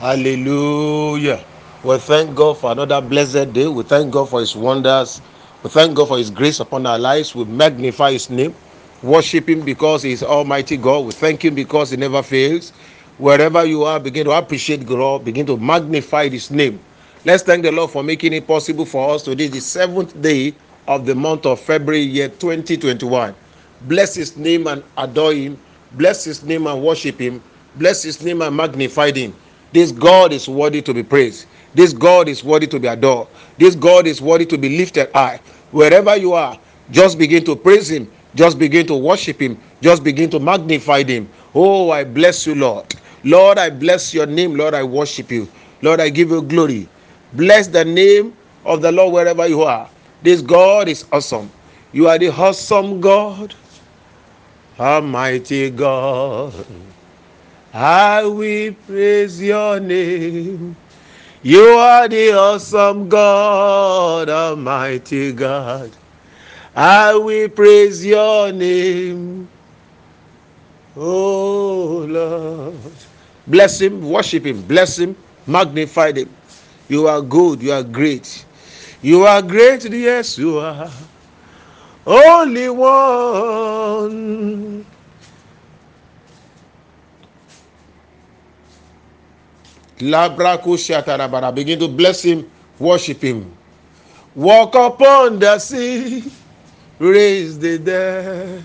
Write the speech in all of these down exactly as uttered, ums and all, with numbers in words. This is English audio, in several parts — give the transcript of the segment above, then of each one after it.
Hallelujah. We thank God for another blessed day. We thank God for His wonders. We thank God for His grace upon our lives. We magnify His name. Worship Him because He is Almighty God. We thank Him because He never fails. Wherever you are, begin to appreciate God. Begin to magnify His name. Let's thank the Lord for making it possible for us today, the seventh day of the month of February, year twenty twenty-one. Bless His name and adore Him. Bless His name and worship Him. Bless His name and magnify Him. This God is worthy to be praised. This God is worthy to be adored. This God is worthy to be lifted high. Wherever you are, just begin to praise Him. Just begin to worship Him. Just begin to magnify Him. Oh, I bless you, Lord. Lord, I bless your name. Lord, I worship you. Lord, I give you glory. Bless the name of the Lord wherever you are. This God is awesome. You are the awesome God, Almighty God. I will praise your name. You are the awesome God, Almighty God. I will praise your name, oh Lord. Bless Him, worship Him, bless Him, magnify Him. You are good, you are great. You are great, yes, you are. Only one. Labrako shatarabara. Begin to bless Him, worship Him. Walk upon the sea, raise the dead.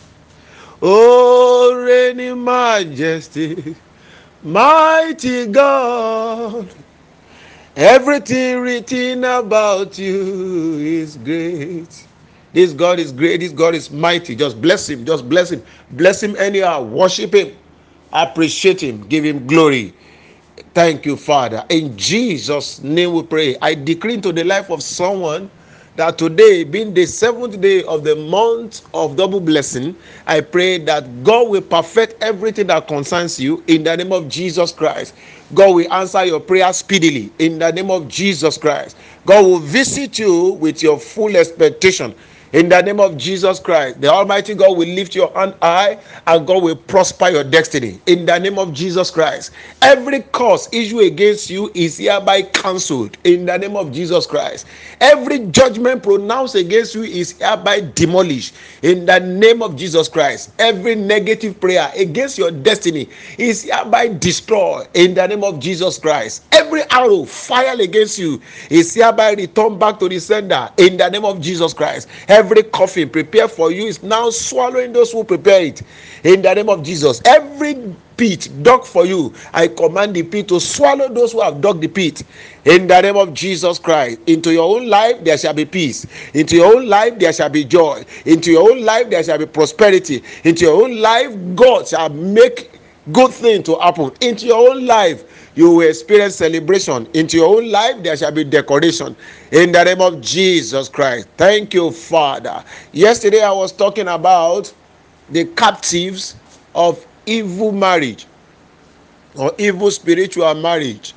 Oh, reigning majesty, mighty God. Everything written about you is great. This God is great. This God is mighty. Just bless Him. Just bless Him. Bless Him anyhow. Worship Him. Appreciate Him. Give Him glory. Thank you, Father. In Jesus' name we pray. I decree into the life of someone that today, being the seventh day of the month of double blessing, I pray that God will perfect everything that concerns you in the name of Jesus Christ. God will answer your prayer speedily in the name of Jesus Christ. God will visit you with your full expectation. In the name of Jesus Christ, the Almighty God will lift your hand high and God will prosper your destiny. In the name of Jesus Christ, every curse issue against you is hereby cancelled. In the name of Jesus Christ, every judgment pronounced against you is hereby demolished. In the name of Jesus Christ, every negative prayer against your destiny is hereby destroyed. In the name of Jesus Christ, every arrow fired against you is hereby returned back to the sender. In the name of Jesus Christ, every coffin prepared for you is now swallowing those who prepare it. In the name of Jesus, every pit dug for you, I command the pit to swallow those who have dug the pit. In the name of Jesus Christ, into your own life there shall be peace. Into your own life there shall be joy. Into your own life there shall be prosperity. Into your own life God shall make good thing to happen. Into your own life you will experience celebration. Into your own life there shall be decoration. In the name of Jesus Christ. Thank you, Father. Yesterday I was talking about the captives of evil marriage or evil spiritual marriage.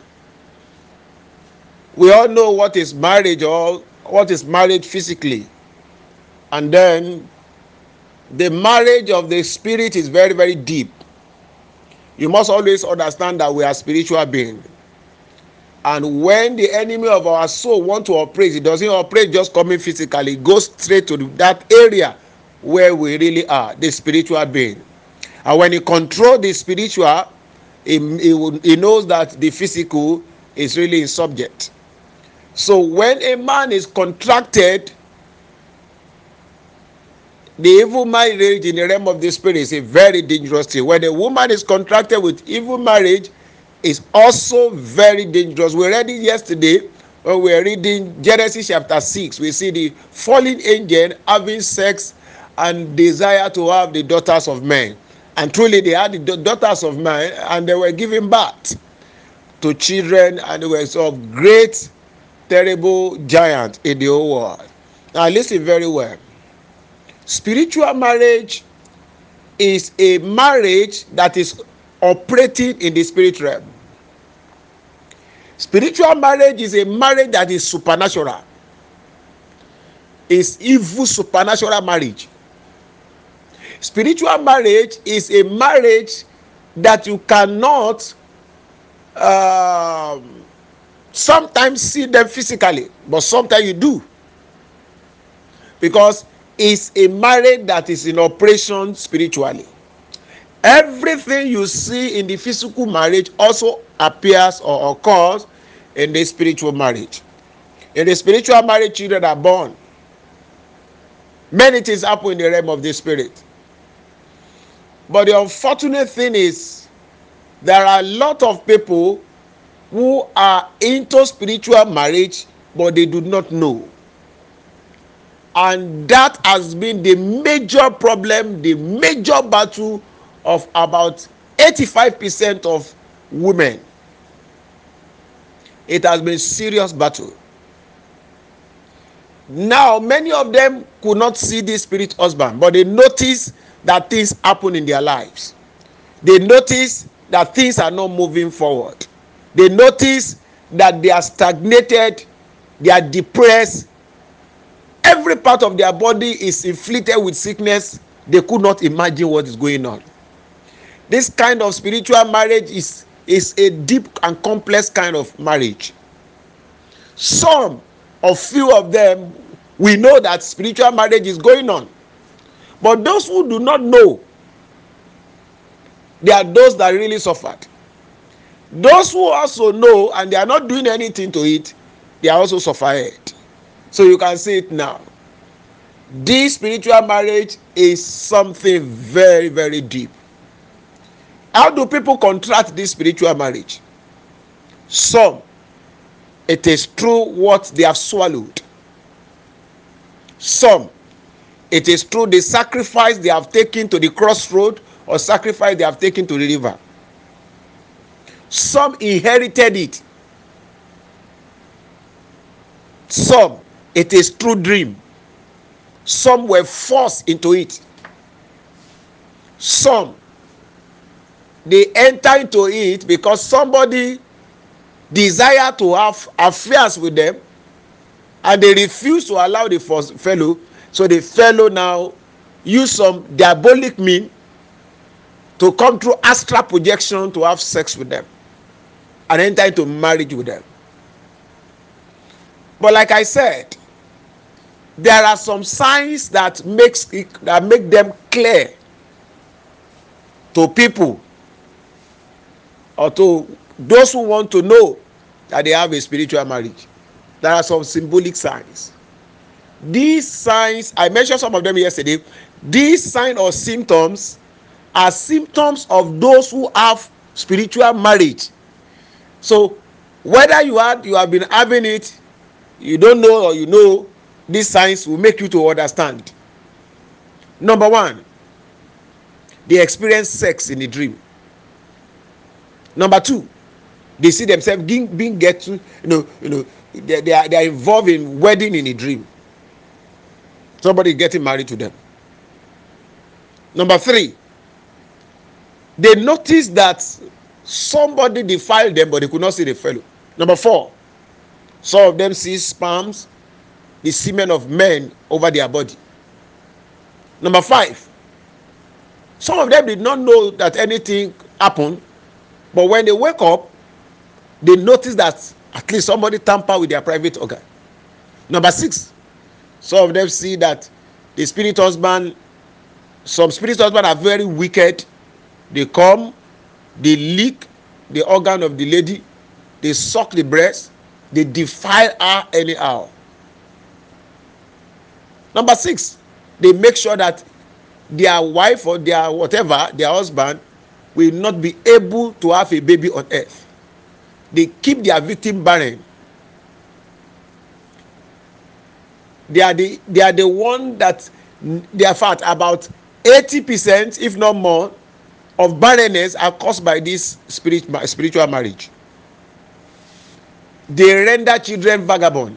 We all know what is marriage or what is marriage physically, and then the marriage of the spirit is very very deep. You must always understand that we are spiritual beings, and when the enemy of our soul want to operate, it doesn't operate just coming physically. It goes straight to that area where we really are, the spiritual being. And when he controls the spiritual, he, he, he knows that the physical is really in subject. So when a man is contracted, the evil marriage in the realm of the spirit is a very dangerous thing. When a woman is contracted with evil marriage, is also very dangerous. We read it yesterday when we were reading Genesis chapter six. We see the fallen angel having sex and desire to have the daughters of men. And truly they had the daughters of men and they were giving birth to children, and they were of great terrible giant in the whole world. Now listen very well. Spiritual marriage is a marriage that is operating in the spirit realm. Spiritual marriage is a marriage that is supernatural. It's evil supernatural marriage. Spiritual marriage is a marriage that you cannot um, sometimes see them physically, but sometimes you do, because it's a marriage that is in operation spiritually. Everything you see in the physical marriage also appears or occurs in the spiritual marriage. In the spiritual marriage, children are born. Many things happen in the realm of the spirit. But the unfortunate thing is, there are a lot of people who are into spiritual marriage, but they do not know. And that has been the major problem, the major battle of about eighty-five percent of women. It has been a serious battle. Now, many of them could not see this spirit husband, but they notice that things happen in their lives. They notice that things are not moving forward. They notice that they are stagnated, they are depressed. Every part of their body is inflicted with sickness. They could not imagine what is going on. This kind of spiritual marriage is, is a deep and complex kind of marriage. Some or few of them, we know that spiritual marriage is going on. But those who do not know, they are those that really suffered. Those who also know and they are not doing anything to it, they are also suffered. So you can see it now. This spiritual marriage is something very, very deep. How do people contract this spiritual marriage? Some, it is through what they have swallowed. Some, it is through the sacrifice they have taken to the crossroad or sacrifice they have taken to the river. Some inherited it. Some, it is through dream. Some were forced into it. Some, they enter into it because somebody desired to have affairs with them and they refused to allow the first fellow. So the fellow now use some diabolic mean to come through astral projection to have sex with them and enter into marriage with them. But like I said, there are some signs that makes it, that make them clear to people or to those who want to know that they have a spiritual marriage. There are some symbolic signs. These signs, I mentioned some of them yesterday. These signs or symptoms are symptoms of those who have spiritual marriage. So whether you had you have been having it, you don't know or you know, these signs will make you to understand. Number one, they experience sex in a dream. Number two, they see themselves being, being get to, you know, you know, they, they, are, they are involved in wedding in a dream. Somebody getting married to them. Number three, they notice that somebody defiled them, but they could not see the fellow. Number four, some of them see sperms, the semen of men over their body. Number five, some of them did not know that anything happened, but when they wake up, they notice that at least somebody tampered with their private organ. Number six, some of them see that the spirit husband, some spirit husbands are very wicked. They come, they lick the organ of the lady, they suck the breast, they defile her anyhow. Number six, they make sure that their wife or their whatever, their husband, will not be able to have a baby on earth. They keep their victim barren. They are the they are the one that they are fat. About eighty percent, if not more, of barrenness are caused by this spirit, spiritual marriage. They render children vagabond.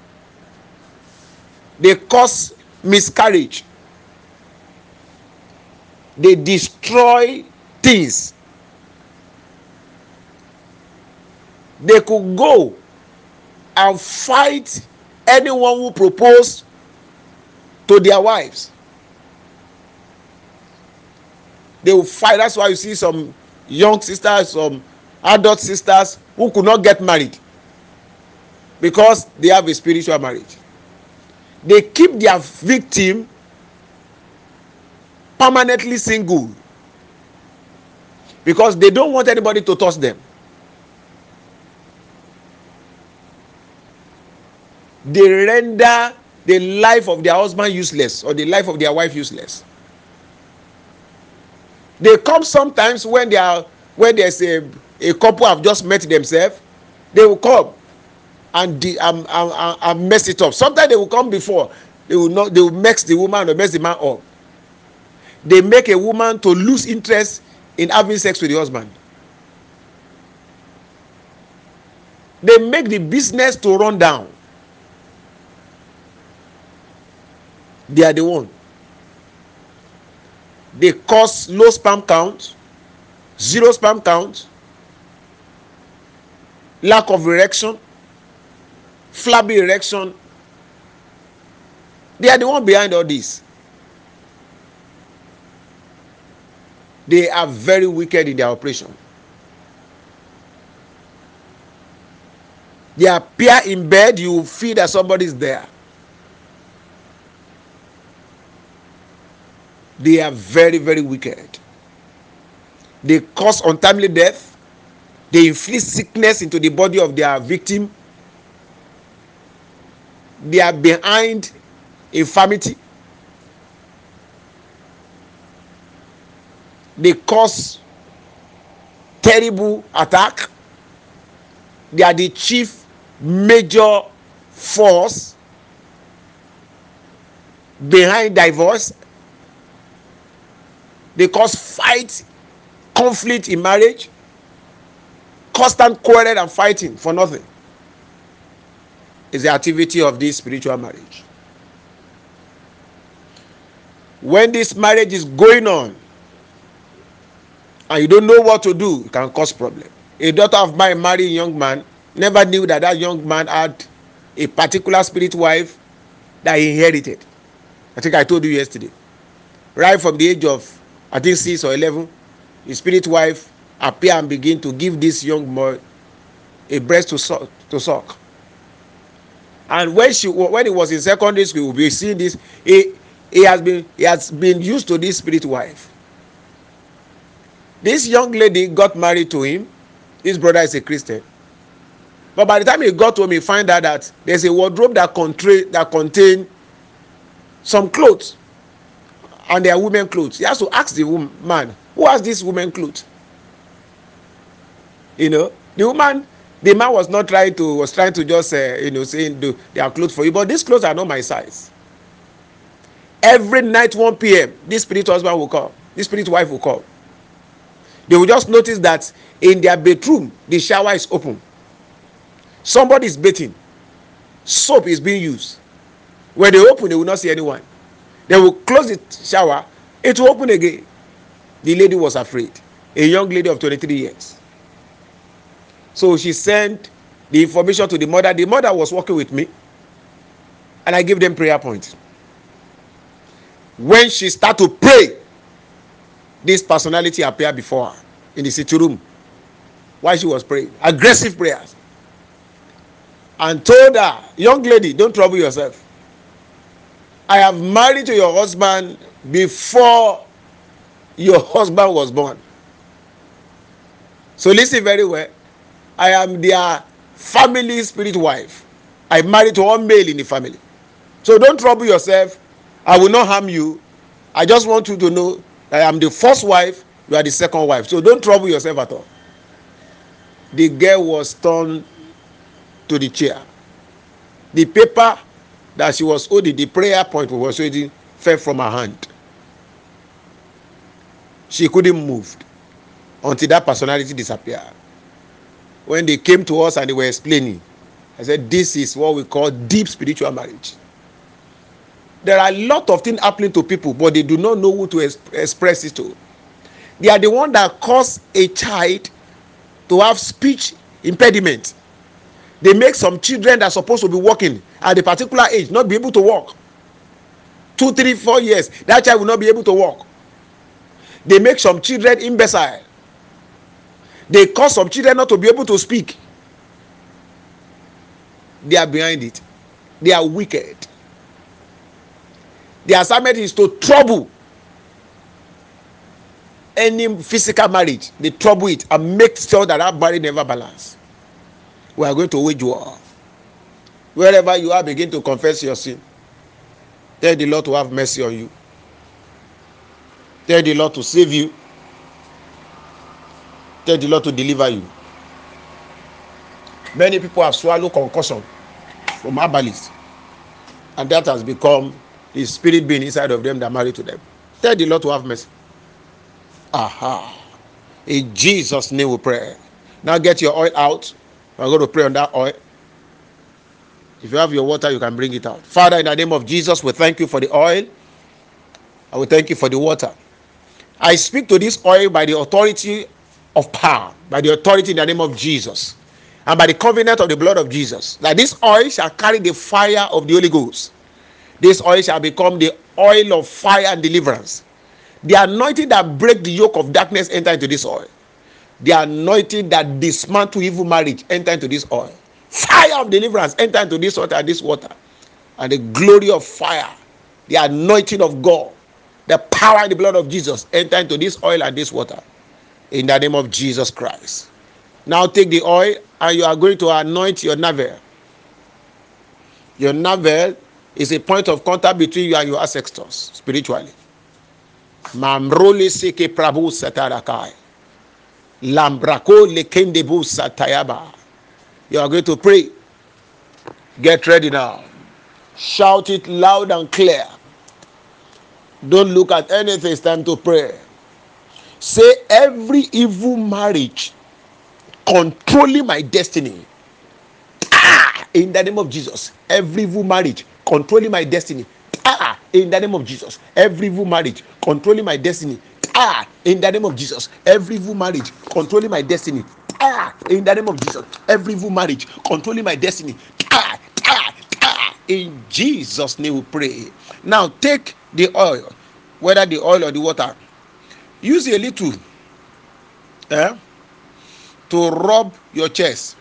They cause miscarriage. They destroy things. They could go and fight anyone who proposed to their wives. They will fight. That's why you see some young sisters, some adult sisters who could not get married because they have a spiritual marriage. They keep their victim permanently single because they don't want anybody to touch them. They render the life of their husband useless or the life of their wife useless. They come sometimes when they are when there's a a couple have just met themselves. They will come and the, um, um, um, um, mess it up. Sometimes they will come before. They will not. They will mess the woman or mess the man up. They make a woman to lose interest in having sex with the husband. They make the business to run down. They are the one. They cause low sperm count, zero sperm count, lack of erection, flabby erection. They are the one behind all this. They are very wicked in their operation. They appear in bed, you feel that somebody is there. They are very, very wicked. They cause untimely death. They inflict sickness into the body of their victim. They are behind infirmity. They cause terrible attack. They are the chief major force behind divorce. They cause fight, conflict in marriage, constant quarrel and fighting for nothing. It's the activity of this spiritual marriage. When this marriage is going on and you don't know what to do, it can cause problem. A daughter of mine married a young man, never knew that that young man had a particular spirit wife that he inherited. I think I told you yesterday. Right from the age of, I think six or eleven, his spirit wife appear and begin to give this young boy a breast to suck. To suck. And when she, when he was in secondary school, we'll be seeing this. He, he has been, he has been used to this spirit wife. This young lady got married to him. His brother is a Christian. But by the time he got home, he find out that there's a wardrobe that contain that contain some clothes, and they are women clothes. He has to ask the woman, man, who has this woman clothes? You know, the woman, the man was not trying to was trying to just uh, you know saying do they are clothes for you, but these clothes are not my size. Every night one p.m. this spirit husband will come, this spirit wife will come. They will just notice that in their bedroom the shower is open. Somebody is bathing. Soap is being used. When they open, they will not see anyone. They will close the shower. It will open again. The lady was afraid. A young lady of twenty-three years. So she sent the information to the mother. The mother was working with me. And I gave them prayer points. When she started to pray, this personality appeared before her in the sitting room while she was praying. Aggressive prayers. And told her, young lady, don't trouble yourself. I have married to your husband before your husband was born. So listen very well. I am their family spirit wife. I married to one male in the family. So don't trouble yourself. I will not harm you. I just want you to know that I am the first wife, you are the second wife. So don't trouble yourself at all. The girl was turned to the chair. The paper that she was holding, the prayer point was holding, fell from her hand. She couldn't move until that personality disappeared. When they came to us and they were explaining, I said, this is what we call deep spiritual marriage. There are a lot of things happening to people, but they do not know who to es- express it to. They are the one that cause a child to have speech impediment. They make some children that are supposed to be walking at a particular age not be able to walk. Two, three, four years, that child will not be able to walk. They make some children imbecile. They cause some children not to be able to speak. They are behind it. They are wicked. Their assignment is to trouble any physical marriage. They trouble it and make sure that that marriage never balance. We are going to wage war. Wherever you are, begin to confess your sin. Tell the Lord to have mercy on you. Tell the Lord to save you. Tell the Lord to deliver you. Many people have swallowed concussion from herbalists, and that has become the spirit being inside of them that married to them. Tell the Lord to have mercy. Aha. In Jesus' name we pray. Now get your oil out. We're going to pray on that oil. If you have your water, you can bring it out. Father, in the name of Jesus, we thank you for the oil. I will thank you for the water. I speak to this oil by the authority of power, by the authority in the name of Jesus, and by the covenant of the blood of Jesus, that this oil shall carry the fire of the Holy Ghost. This oil shall become the oil of fire and deliverance. The anointing that breaks the yoke of darkness enter into this oil. The anointing that dismantle evil marriage enter into this oil. Fire of deliverance enter into this water and this water. And the glory of fire, the anointing of God, the power and the blood of Jesus enter into this oil and this water. In the name of Jesus Christ. Now take the oil and you are going to anoint your navel. Your navel is a point of contact between you and your ancestors spiritually. Mamrole seke prabhu satarakai. Lambrako lekendebu satayaba. You are going to pray. Get ready now. Shout it loud and clear. Don't look at anything. It's time to pray. Say, every evil marriage controlling my destiny. Ah, in the name of Jesus. Every evil marriage controlling my destiny. Ah, in the name of Jesus. Every evil marriage controlling my destiny. Ah, in the name of Jesus. Every evil marriage controlling my destiny. Ah, in the name of Jesus. Every evil marriage controlling my destiny. Ah, ah, ah. In Jesus' name we pray. Now take the oil, whether the oil or the water. Use a little eh, to rub your chest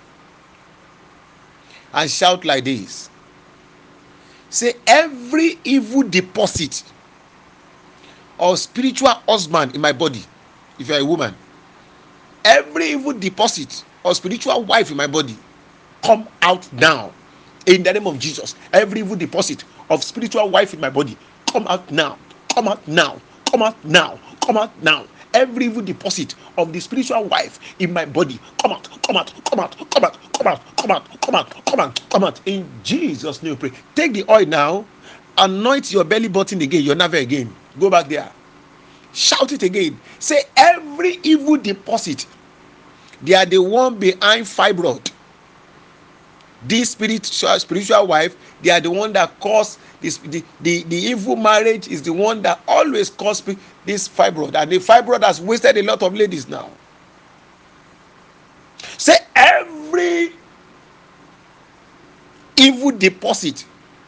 and shout like this. Say, every evil deposit of spiritual husband in my body, if you are a woman, every evil deposit of spiritual wife in my body, come out now. In the name of Jesus. Every evil deposit of spiritual wife in my body, come out now. Come out now. Come out now. Come out now. Every evil deposit of the spiritual wife in my body, come out, come out, come out, come out, come out, come out, come out, come out, come out. In Jesus' name, pray. Take the oil now, anoint your belly button again, your navel again. Go back there. Shout it again. Say, every evil deposit, they are the one behind fibroid. This spiritual spiritual wife, they are the one that cause this. The, the, the evil marriage is the one that always cause this fibroid, and the fibroid has wasted a lot of ladies now. Say, every evil deposit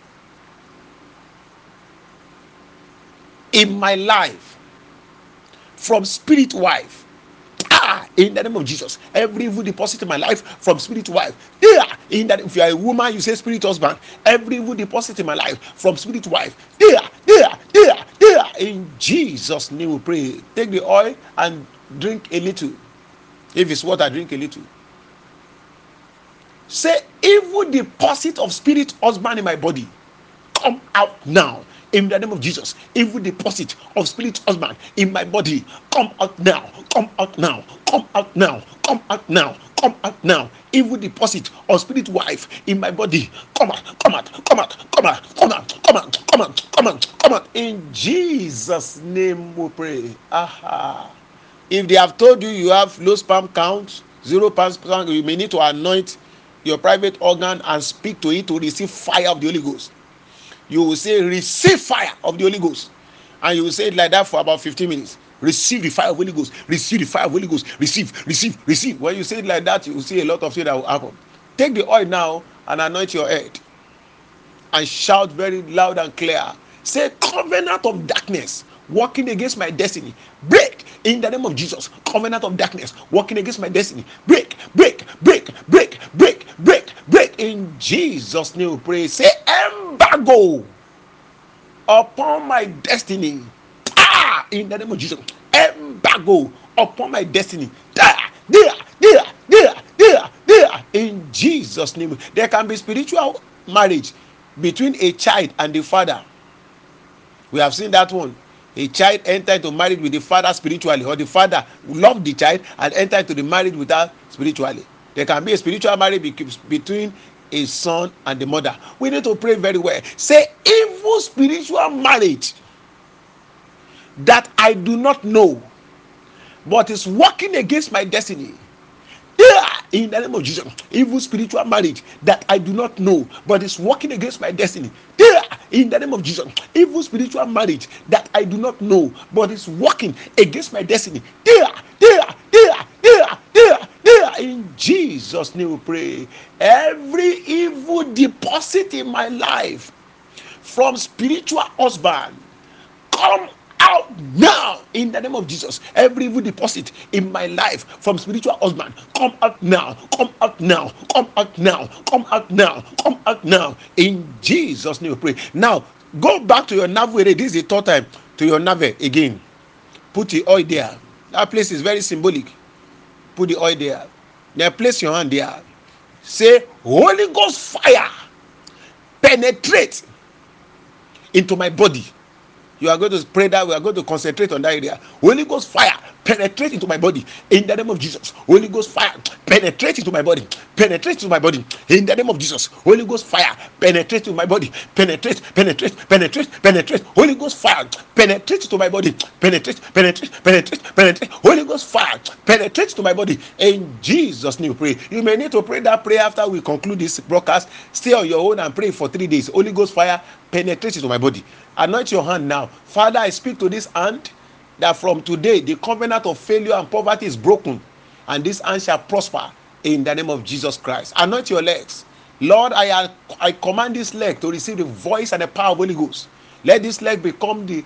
in my life from spirit wife, ah, in the name of Jesus, every evil deposit in my life from spirit wife, there, in that, if you are a woman, you say spirit husband, every evil deposit in my life from spirit wife, there, there, there, there, in Jesus' name we pray. Take the oil and drink a little. If it's water, drink a little. Say, evil deposit of spirit husband in my body, come out now. In the name of Jesus, evil deposit of spirit husband in my body, come out now, come out now, come out now, come out now, come out now. Evil deposit of spirit wife in my body, come out, come out, come out, come out, come out, come out, come out, come out, come out. In Jesus' name we pray. Aha. If they have told you you have low sperm count, zero sperm count, you may need to anoint your private organ and speak to it to receive fire of the Holy Ghost. You will say, receive fire of the Holy Ghost. And you will say it like that for about fifteen minutes. Receive the fire of the Holy Ghost. Receive the fire of the Holy Ghost. Receive, receive, receive. When you say it like that, you will see a lot of things that will happen. Take the oil now and anoint your head. And shout very loud and clear. Say, covenant of darkness working against my destiny, break in the name of Jesus. Covenant of darkness working against my destiny, break, break, break, break, break, break, break. In Jesus' name we pray. Say embargo upon my destiny. Ah, in the name of Jesus. Embargo upon my destiny. There, there, there, there, there, there. In Jesus' name. There can be spiritual marriage between a child and the father. We have seen that one. A child entered into marriage with the father spiritually, or the father loved the child and entered into the marriage with her spiritually. There can be a spiritual marriage between a son and the mother. We need to pray very well. Say, evil spiritual marriage that I do not know, but is working against my destiny. Yeah, in the name of Jesus. Evil spiritual marriage that I do not know, but is working against my destiny. Yeah, in the name of Jesus. Evil spiritual marriage that I do not know, but is working against my destiny. Yeah, yeah, yeah, yeah, yeah, yeah. In Jesus' name we pray. Every evil deposit in my life from spiritual husband, come out now in the name of Jesus. Every evil deposit in my life from spiritual husband, come out now, come out now, come out now, come out now, come out now. In Jesus' name we pray. Now go back to your navel. This is the third time to your navel again. Put the oil there. That place is very symbolic. Put the oil there. Now place your hand there. Say, Holy Ghost fire, penetrate into my body. You are going to pray that. We are going to concentrate on that area. Holy Ghost fire, penetrate into my body in the name of Jesus. Holy Ghost fire, penetrate into my body, penetrate into my body in the name of Jesus. Holy Ghost fire, penetrate into my body, penetrate, penetrate, penetrate, penetrate. Holy Ghost fire, penetrate into my body, penetrate, penetrate, penetrate, penetrate. Holy Ghost fire, penetrate to my body in Jesus' name. Pray. You may need to pray that prayer after we conclude this broadcast. Stay on your own and pray for three days. Holy Ghost fire, penetrate into my body. Anoint your hand now. Father, I speak to this hand that from today the covenant of failure and poverty is broken, and this hand shall prosper in the name of Jesus Christ. Anoint your legs. Lord, I, I command this leg to receive the voice and the power of Holy Ghost. Let this leg become the,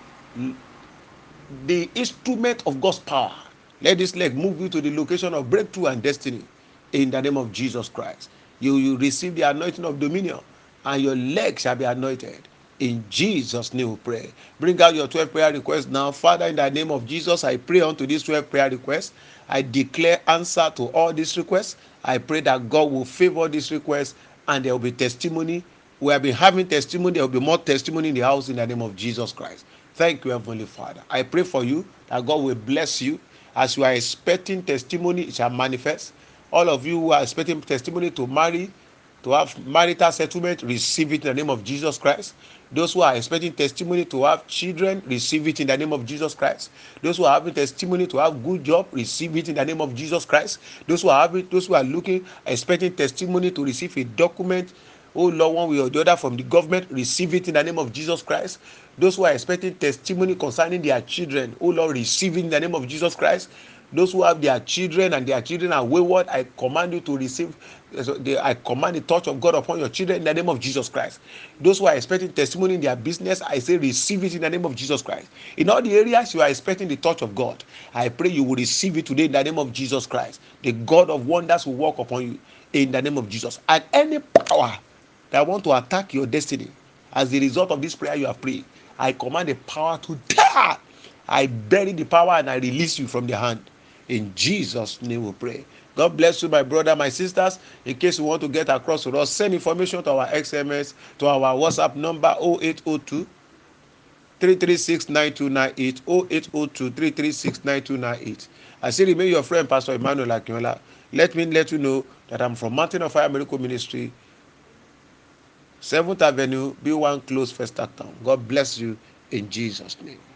the instrument of God's power. Let this leg move you to the location of breakthrough and destiny in the name of Jesus Christ. You will receive the anointing of dominion, and your leg shall be anointed. In Jesus' name we pray. Bring out your twelve prayer requests now. Father, in the name of Jesus, I pray unto these twelve prayer requests. I declare answer to all these requests. I pray that God will favor these requests, and there will be testimony. We have been having testimony. There will be more testimony in the house in the name of Jesus Christ. Thank you, Heavenly Father. I pray for you that God will bless you. As you are expecting testimony, it shall manifest. All of you who are expecting testimony to marry, to have marital settlement, receive it in the name of Jesus Christ. Those who are expecting testimony to have children, receive it in the name of Jesus Christ. Those who are having testimony to have good job, receive it in the name of Jesus Christ. Those who are having, those who are looking, expecting testimony to receive a document, oh Lord, one way or the other from the government, receive it in the name of Jesus Christ. Those who are expecting testimony concerning their children, oh Lord, receive it in the name of Jesus Christ. Those who have their children and their children are wayward, I command you to receive, I command the touch of God upon your children in the name of Jesus Christ. Those who are expecting testimony in their business, I say receive it in the name of Jesus Christ. In all the areas you are expecting the touch of God, I pray you will receive it today in the name of Jesus Christ. The God of wonders will work upon you in the name of Jesus. And any power that want to attack your destiny as the result of this prayer you have prayed, I command the power to die. I bury the power and I release you from their hand. In Jesus' name we pray. God bless you, my brother, my sisters. In case you want to get across to us, send information to our X M S, to our WhatsApp number zero eight zero two, three three six, nine two nine eight, zero eight zero two, three three six, nine two nine eight. I still remain your friend, Pastor Emmanuel Akinola. Let me let you know that I'm from Mountain of Fire Miracle Ministry, seventh Avenue, B one Close, First Town. God bless you in Jesus' name.